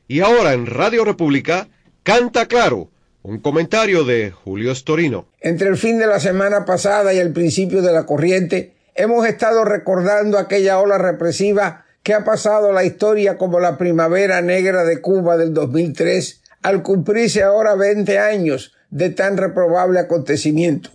Y ahora en Radio República, Canta Claro, un comentario de Julio Storino. Entre el fin de la semana pasada y el principio de la corriente, hemos estado recordando aquella ola represiva que ha pasado a la historia como la Primavera Negra de Cuba del 2003, al cumplirse ahora 20 años de tan reprobable acontecimiento.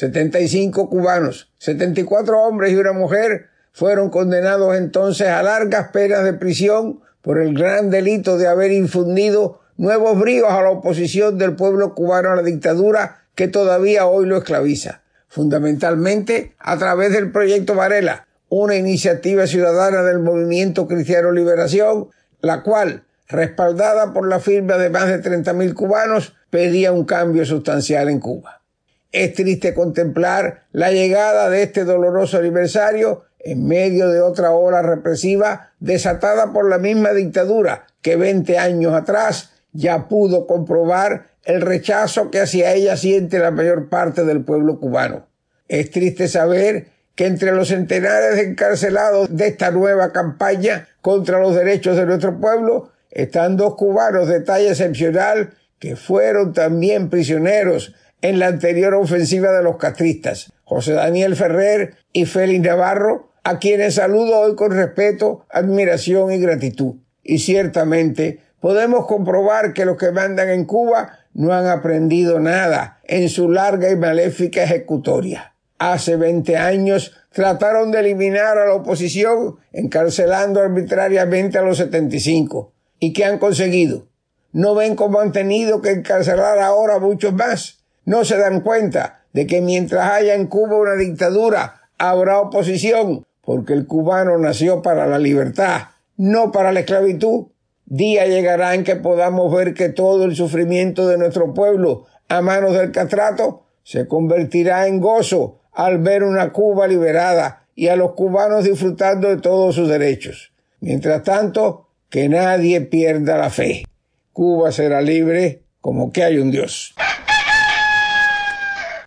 75 cubanos, 74 hombres y una mujer fueron condenados entonces a largas penas de prisión por el gran delito de haber infundido nuevos bríos a la oposición del pueblo cubano a la dictadura que todavía hoy lo esclaviza, fundamentalmente a través del Proyecto Varela, una iniciativa ciudadana del Movimiento Cristiano Liberación, la cual, respaldada por la firma de más de 30.000 cubanos, pedía un cambio sustancial en Cuba. Es triste contemplar la llegada de este doloroso aniversario en medio de otra ola represiva desatada por la misma dictadura que 20 años atrás ya pudo comprobar el rechazo que hacia ella siente la mayor parte del pueblo cubano. Es triste saber que entre los centenares de encarcelados de esta nueva campaña contra los derechos de nuestro pueblo están dos cubanos de talla excepcional que fueron también prisioneros en la anterior ofensiva de los castristas, José Daniel Ferrer y Félix Navarro, a quienes saludo hoy con respeto, admiración y gratitud. Y ciertamente podemos comprobar que los que mandan en Cuba no han aprendido nada en su larga y maléfica ejecutoria. Hace 20 años trataron de eliminar a la oposición encarcelando arbitrariamente a los 75. ¿Y qué han conseguido? ¿No ven cómo han tenido que encarcelar ahora a muchos más? ¿No se dan cuenta de que mientras haya en Cuba una dictadura habrá oposición? Porque el cubano nació para la libertad, no para la esclavitud. Día llegará en que podamos ver que todo el sufrimiento de nuestro pueblo a manos del castrato se convertirá en gozo al ver una Cuba liberada y a los cubanos disfrutando de todos sus derechos. Mientras tanto, que nadie pierda la fe. Cuba será libre como que hay un Dios.